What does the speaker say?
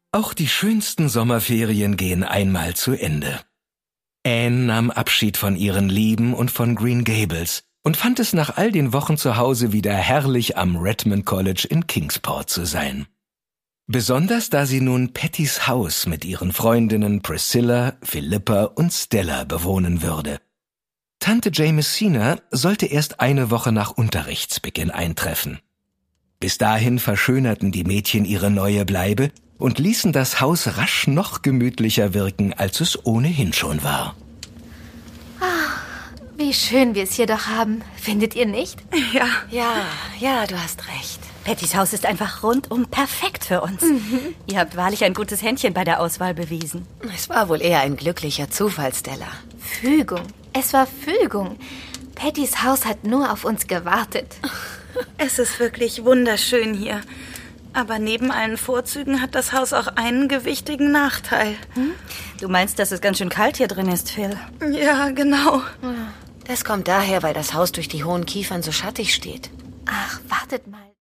Auch die schönsten Sommerferien gehen einmal zu Ende. Anne nahm Abschied von ihren Lieben und von Green Gables und fand es nach all den Wochen zu Hause wieder herrlich, am Redmond College in Kingsport zu sein. Besonders da sie nun Pattys Haus mit ihren Freundinnen Priscilla, Philippa und Stella bewohnen würde. Tante Jamesina sollte erst eine Woche nach Unterrichtsbeginn eintreffen. Bis dahin verschönerten die Mädchen ihre neue Bleibe und ließen das Haus rasch noch gemütlicher wirken, als es ohnehin schon war. Wie schön wir es hier doch haben. Findet ihr nicht? Ja, du hast recht. Pattys Haus ist einfach rundum perfekt für uns. Ihr habt wahrlich ein gutes Händchen bei der Auswahl bewiesen. Es war wohl eher ein glücklicher Zufall, Stella. Fügung. Es war Fügung. Pattys Haus hat nur auf uns gewartet. Es ist wirklich wunderschön hier. Aber neben allen Vorzügen hat das Haus auch einen gewichtigen Nachteil. Du meinst, dass es ganz schön kalt hier drin ist, Phil? Ja, genau. Das kommt daher, weil das Haus durch die hohen Kiefern so schattig steht. Ach, wartet mal.